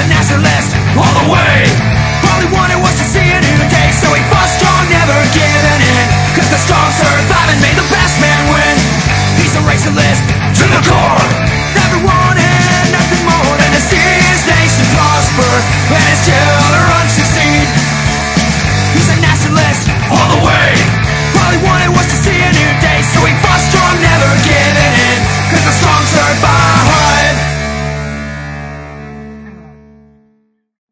a nationalist all the way. All he wanted was to see a new day, so he fought strong, never giving in, 'cause the strong survive and made the best man win. He's a racialist to the core. Everyone